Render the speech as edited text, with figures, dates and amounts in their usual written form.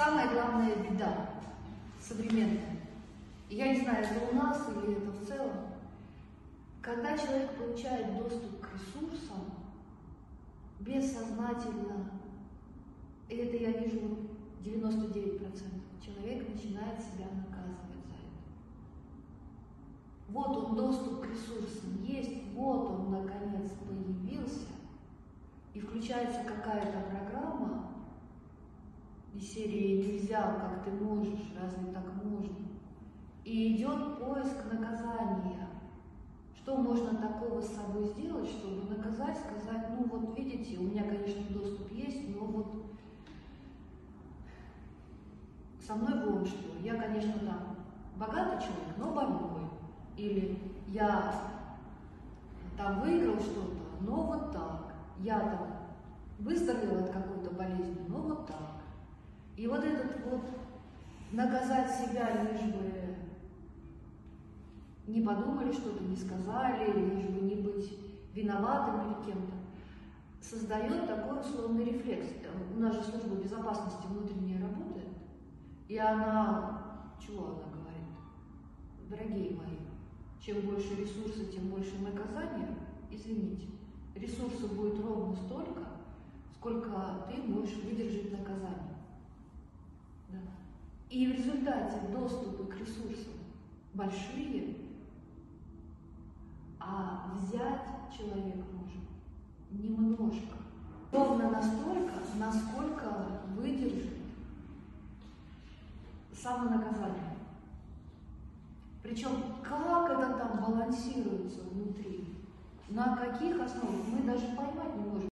самая главная беда современная, и я не знаю, это у нас или это в целом, когда человек получает доступ к ресурсам, бессознательно, и это я вижу 99%, человек начинает себя наказывать за это. Вот он, доступ к ресурсам есть, вот он, наконец, появился, и включается какая-то программа из серии «Нельзя, как ты можешь, разве так можно?» И идет поиск наказания. Что можно такого с собой сделать, чтобы наказать, сказать, ну вот видите, у меня, конечно, доступ есть, но вот со мной вон что. Я, конечно, там богатый человек, но больной. Или я там выиграл что-то, но вот так. Я там выздоровел от какой-то болезни, но вот так. И вот этот вот наказать себя, лишь бы не подумали что-то, не сказали, лишь бы не быть виноватым перед кем-то, создает такой условный рефлекс. У нас же служба безопасности внутренняя работает, и она, чего она говорит? Дорогие мои, чем больше ресурсов, тем больше наказания. Извините, ресурсов будет ровно столько, сколько ты можешь выдержать наказание. Да. И в результате доступы к ресурсам большие, а взять человек может немножко. Ровно настолько, насколько выдержит самонаказание. Причем, как это там балансируется внутри, на каких основах, мы даже поймать не можем.